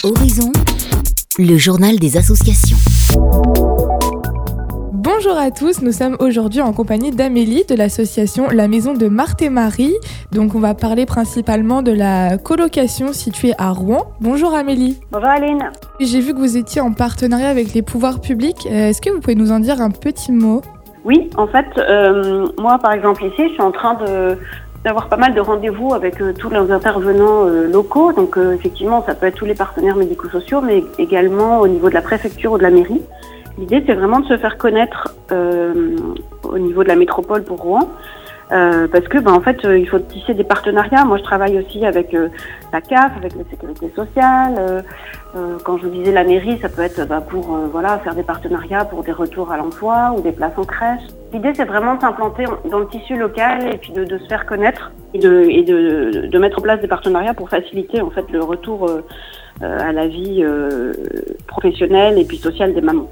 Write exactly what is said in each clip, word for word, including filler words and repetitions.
Horizon, le journal des associations. Bonjour à tous, nous sommes aujourd'hui en compagnie d'Amélie de l'association La Maison de Marthe et Marie. Donc on va parler principalement de la colocation située à Rouen. Bonjour Amélie. Bonjour Aline. J'ai vu que vous étiez en partenariat avec les pouvoirs publics. Est-ce que vous pouvez nous en dire un petit mot ? Oui, en fait, euh, moi par exemple ici, je suis en train de... d'avoir pas mal de rendez-vous avec euh, tous les intervenants euh, locaux. Donc euh, effectivement, ça peut être tous les partenaires médico-sociaux, mais également au niveau de la préfecture ou de la mairie. L'idée, c'est vraiment de se faire connaître euh, au niveau de la métropole pour Rouen, euh, parce que, ben, en fait, euh, il faut tisser des partenariats. Moi, je travaille aussi avec euh, la C A F, avec la Sécurité sociale. Euh, euh, quand je vous disais la mairie, ça peut être ben, pour euh, voilà faire des partenariats pour des retours à l'emploi ou des places en crèche. L'idée, c'est vraiment de s'implanter dans le tissu local et puis de, de se faire connaître et, de, et de, de mettre en place des partenariats pour faciliter en fait le retour euh, à la vie euh, professionnelle et puis sociale des mamans.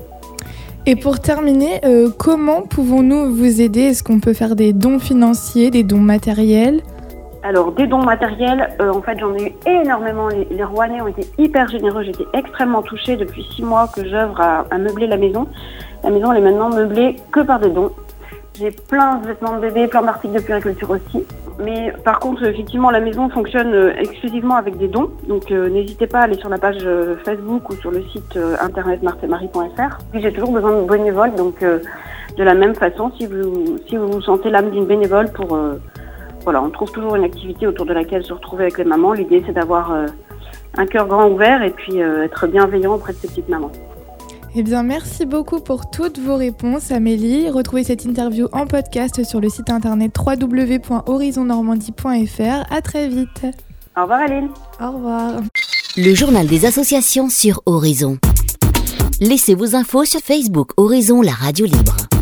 Et pour terminer, euh, comment pouvons-nous vous aider ? Est-ce qu'on peut faire des dons financiers, des dons matériels ? Alors, des dons matériels, euh, en fait, j'en ai eu énormément. Les, les Rouennais ont été hyper généreux. J'étais extrêmement touchée depuis six mois que j'œuvre à, à meubler la maison. La maison, elle est maintenant meublée que par des dons. J'ai plein de vêtements de bébé, plein d'articles de puériculture aussi. Mais par contre, effectivement, la maison fonctionne euh, exclusivement avec des dons. Donc, euh, n'hésitez pas à aller sur la page euh, Facebook ou sur le site euh, internet marthe et marie point f r. Puis, j'ai toujours besoin de bénévoles. Donc, euh, de la même façon, si vous, si vous sentez l'âme d'une bénévole pour... Euh, voilà, on trouve toujours une activité autour de laquelle se retrouver avec les mamans. L'idée, c'est d'avoir euh, un cœur grand ouvert et puis euh, être bienveillant auprès de ces petites mamans. Eh bien, merci beaucoup pour toutes vos réponses, Amélie. Retrouvez cette interview en podcast sur le site internet w w w point horizon normandie point f r. À très vite. Au revoir, Aline. Au revoir. Le journal des associations sur Horizon. Laissez vos infos sur Facebook Horizon, la radio libre.